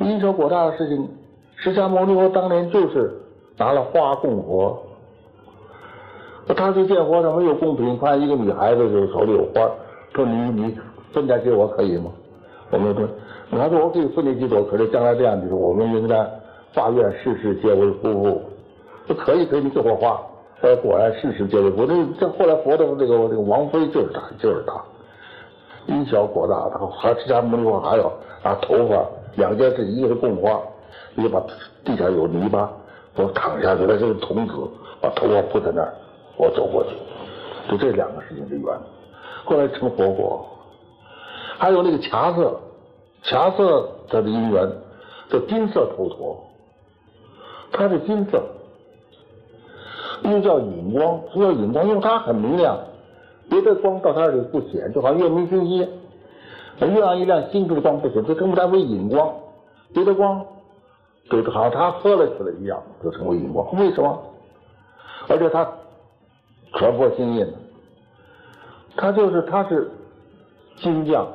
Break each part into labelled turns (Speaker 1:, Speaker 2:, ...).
Speaker 1: 因小果大的事情，释迦牟尼佛当年就是拿了花供佛。他去见佛上没有贡品，看一个女孩子就手里有花，说你分点给我可以吗？我们说，他说我可以分你几朵，可是将来这样就是我们应该发愿世世皆为夫妇。说可以，你给我花。果然世世皆为夫。这后来佛的这个王妃就是他，因小果大，他还释迦牟尼佛还要拿头发两件事，一个是供花，一个把地下有泥巴，我躺下去，那就是童子，把头发铺在那儿，我走过去，就这两个事情的缘。后来成佛果，还有那个茶色它的因缘叫金色头陀，它是金色，又叫引光，什么叫引光？因为它很明亮，别的光到它这里不显，就好像月明星稀，月亮一亮，星辰的光不显，就称它为引光。别的光就好像它喝了去了一样，就成为引光。为什么？而且它传播心印，它是金匠，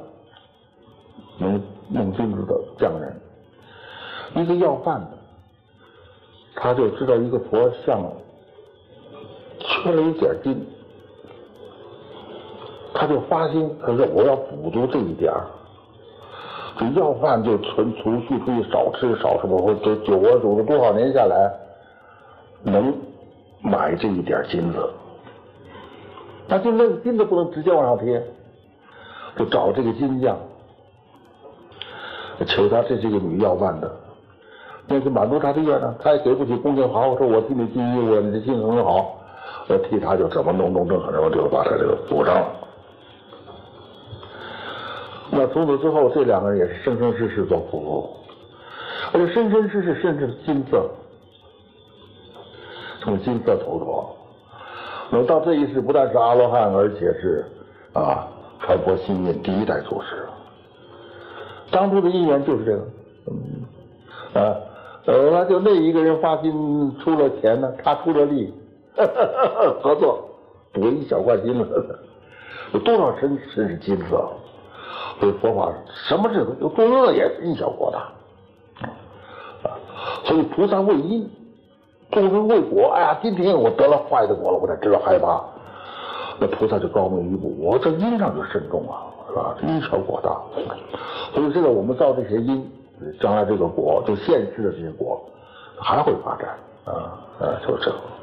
Speaker 1: 弄金子的匠人，一个要饭的，他就知道一个佛像缺了一点金，他就发心，他说我要补足这一点儿。这要饭就存储蓄出去，少吃少什么，或者久而久之多少年下来，能买这一点金子。那就那个金子不能直接往上贴，就找这个金匠，求他这是一个女要饭的，那就满足他的愿呢，他也给不起工钱好，我说我替你尽义务，你的心很好，我替他就怎么弄正好，然后就把他这个补上了。那从此之后，这两个人也是生生世世做夫妇，而且生生世世甚至金色，从金色头陀。那到这一世，不但是阿罗汉，而且是传播心印第一代祖师。当初的因缘就是这个，他就那一个人发心出了钱呢，他出了力，合作补一小块金子，有多少身是金色？所以佛法什么事都作恶也是因小果大，所以菩萨为因，众生为果。哎呀，今天我得了坏的果了，我才知道害怕。那菩萨就高明一步，我这因上就慎重啊，是吧？因小果大，所以这个我们造这些因，将来这个果，就现世的这些果还会发展就是这个。